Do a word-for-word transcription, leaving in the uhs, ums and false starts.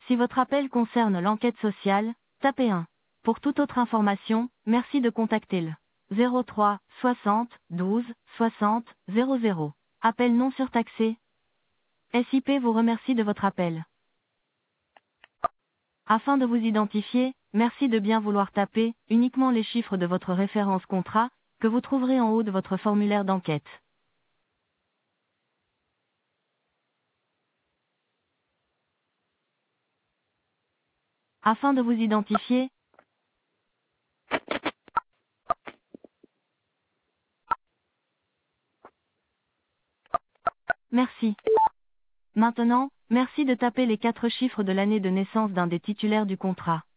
Si votre appel concerne l'enquête sociale, tapez un. Pour toute autre information, merci de contacter le zéro trois soixante douze soixante zéro zéro. Appel non surtaxé. S I P vous remercie de votre appel. Afin de vous identifier, merci de bien vouloir taper uniquement les chiffres de votre référence contrat, que vous trouverez en haut de votre formulaire d'enquête. Afin de vous identifier, merci. Maintenant, merci de taper les quatre chiffres de l'année de naissance d'un des titulaires du contrat.